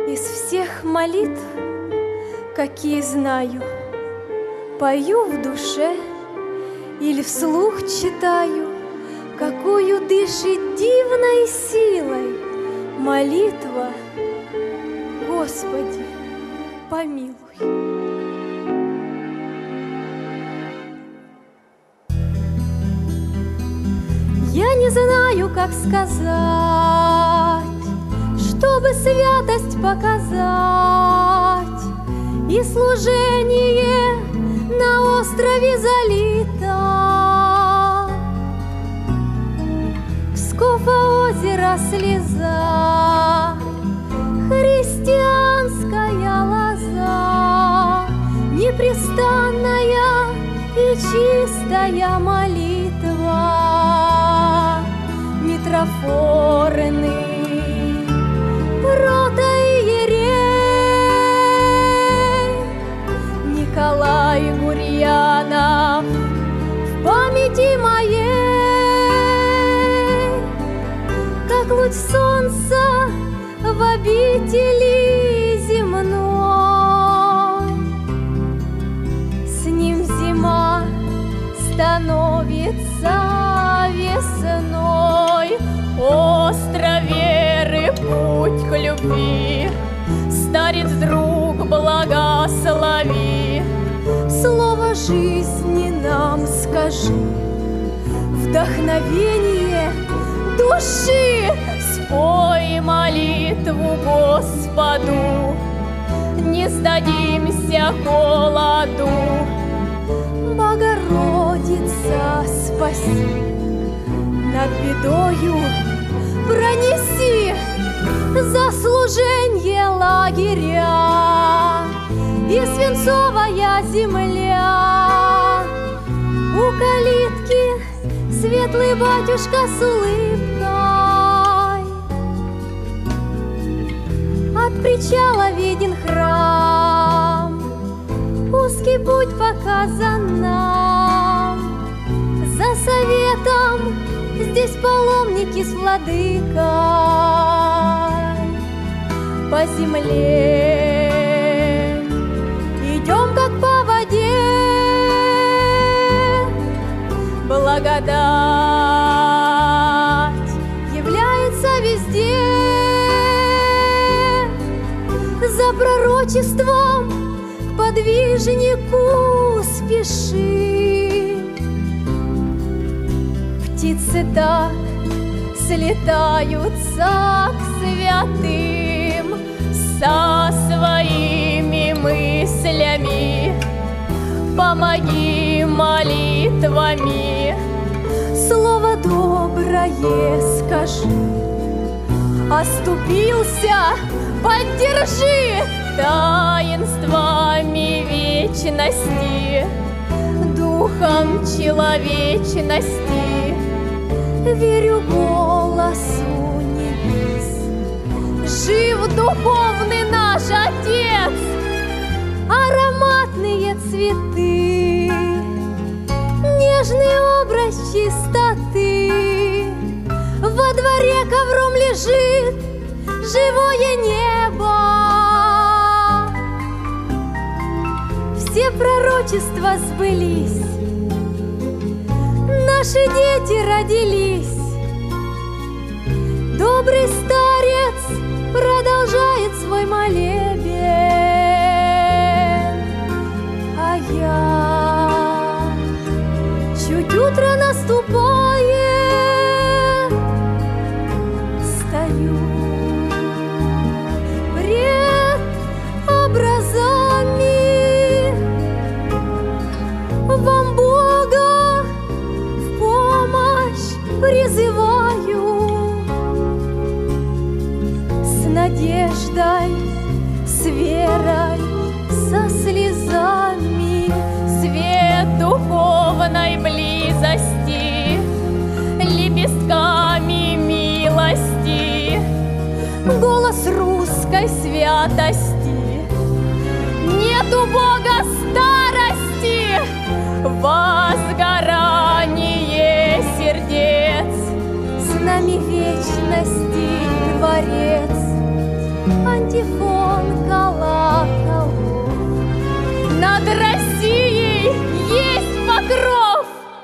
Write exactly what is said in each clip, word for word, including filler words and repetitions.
Из всех молитв, какие знаю, пою в душе или вслух читаю, какую дышит дивной силой молитва: Господи, помилуй. Я не знаю, как сказать, чтобы святость показать и служение на острове залито. Пскова озера слеза, христианская лоза, непрестанная и чистая молитва. Митрофорны, протоиерей Николай Гурьянов в памяти моей, как луч солнца в обители земной. С ним зима становится весной. Остров веры, путь к любви, старец друг, благослови. Слово жизни нам скажи, вдохновение души. Спой молитву Господу, не сдадимся холоду. Богородица, спаси, над бедою пронеси заслуженье лагеря и свинцовая земля. У калитки светлый батюшка с улыбкой, от причала виден храм, узкий путь показан нам. За советом здесь паломники с владыкой по земле идем, как по воде. Благодать является везде. За пророчеством к подвижнику спеши. Птицы так слетаются к святым со своими мыслями. Помоги молитвами, слово доброе скажи. Оступился, поддержи таинствами вечности, духом человечности. Верю голосу небес, жив духовный наш Отец. Ароматные цветы, нежный образ чистоты. Во дворе ковром лежит живое небо. Все пророчества сбылись, наши дети родились. Добрый старец продолжает свой молебен, а я чуть утро наступает, стою пред образами. Вам Бога в помощь призываю, с надеждой, с верой, со слезами. Свет духовной близости, лепестками милости. Голос русской святости, нету Бога старости. Возгорание сердец, с нами вечности Творец. А антифон колоколов. Над Россией есть покров.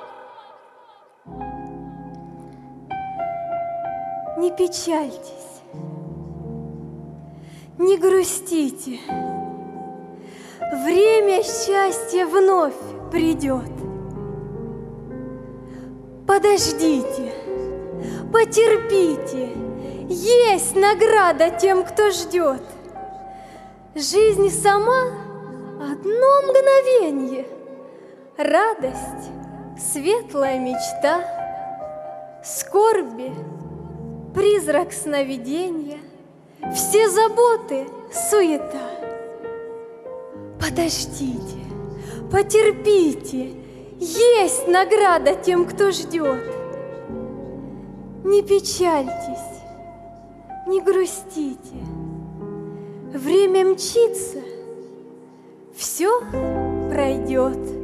Не печальтесь, не грустите, время счастья вновь придет. Подождите, потерпите, есть награда тем, кто ждет. Жизнь сама одно мгновенье, радость, светлая мечта, скорби, призрак сновидения, все заботы суета. Подождите, потерпите, есть награда тем, кто ждет. Не печальтесь, не грустите, время мчится, все пройдет.